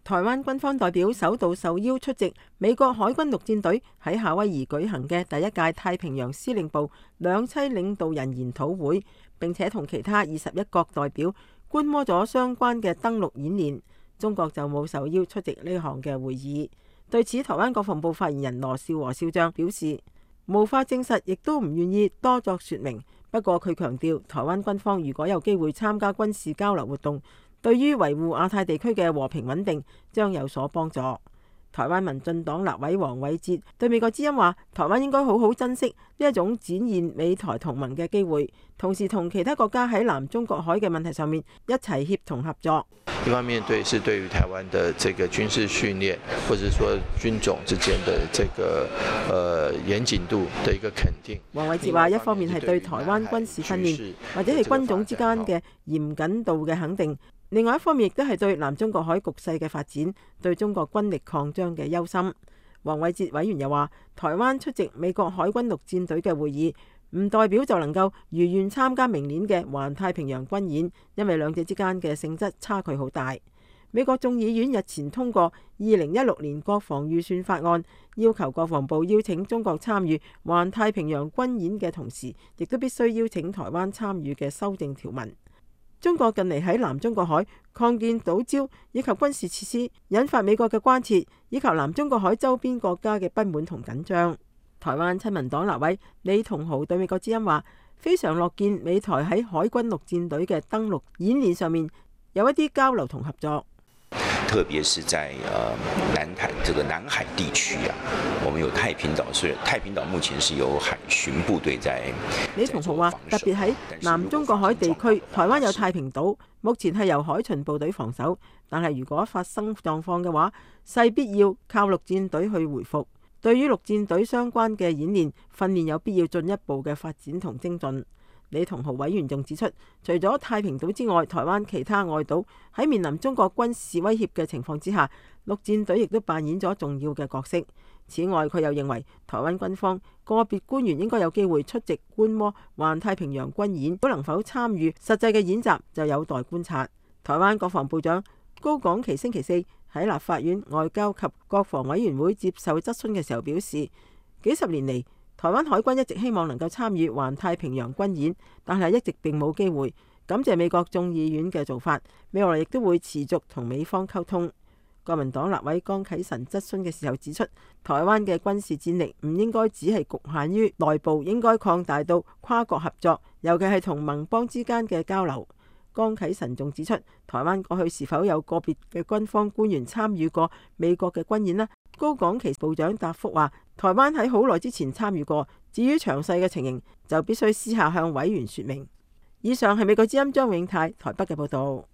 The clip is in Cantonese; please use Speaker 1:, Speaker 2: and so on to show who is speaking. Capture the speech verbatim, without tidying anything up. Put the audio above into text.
Speaker 1: 台灣軍方代表首度受邀出席美國海軍陸戰隊喺夏威夷舉行嘅第一屆太平洋司令部兩棲領導人研討會，並且同其他二十一國代表觀摩咗相關嘅登陸演練。中國就冇受邀出席呢項嘅會議。對此，台灣國防部發言人羅紹和少將表示，無法證實，亦都唔願意多作說明。不過佢強調，台灣軍方如果有機會參加軍事交流活動，對於維護亞太地區嘅和平穩定將有所幫助。台灣民進黨立委黃偉哲對美國之音話，台灣應該好好珍惜呢一種展現美台同盟嘅機會，同時同其他國家喺南中國海嘅問題上面一齊協同合作。
Speaker 2: 一方面對是對於台灣的這個軍事訓練，或者說軍種之間的這個呃嚴謹度的一個肯定。
Speaker 1: 黃偉哲話，一方面係對台灣軍事訓練或者係軍種之間嘅嚴謹度嘅肯定，另外一方面亦都係對南中國海局勢嘅發展，對中國軍力擴張嘅憂心。黃偉哲委員又話，台灣出席美國海軍陸戰隊嘅會議，唔代表就能夠如願參加明年嘅環太平洋軍演，因為兩者之間嘅性質差距好大。美國眾議院日前通過二零一六年國防預算法案，要求國防部邀請中國參與環太平洋軍演嘅同時，亦都必須邀請台灣參與嘅修正條文。中國近嚟喺南中國海擴建島礁以及軍事設施，引發美國嘅關切，以及南中國海周邊國家嘅不滿同緊張。台灣親民黨立委李同豪對美國之音話，非常樂見美台喺海軍陸戰隊嘅登陸演練上面有一啲交流同合作。
Speaker 3: 特別是在呃南海這個南海地區啊，我們有太平島，所以太平島目前是有海巡部隊在。
Speaker 1: 李同豪話，特別喺南中國海地區，台灣有太平島，目前係由海巡部隊防守，但係如果發生狀況嘅話，勢必要靠陸戰隊去回復。對於陸戰隊相關嘅演練訓練，有必要進一步嘅發展同精進。李同豪委員仲指出，除咗太平島之外，台灣其他外島喺面臨中國軍事威脅嘅情況之下，陸戰隊亦都扮演咗重要嘅角色。此外，佢又認為台灣軍方個別官員應該有機會出席觀摩環太平洋軍演，都能否參與實際嘅演習就有待觀察。台灣國防部長高港旗星期四喺立法院外交及國防委員會接受質詢嘅時候表示，幾十年嚟，台灣海軍一直希望能夠參與環太平洋軍演，但係一直並冇機會。感謝美國眾議院嘅做法，未來亦都會持續同美方溝通。國民黨立委江啟臣質詢嘅時候指出，台灣嘅軍事戰力唔應該只係局限於內部，應該擴大到跨國合作，尤其係同盟邦之間嘅交流。江啟臣仲指出，台灣過去是否有個別嘅軍方官員參與過美國嘅軍演呢？高港旗部長答覆話，台灣喺好耐之前參與過，至於詳細嘅情形就必須私下向委員說明。以上係美國之音張永泰台北嘅報道。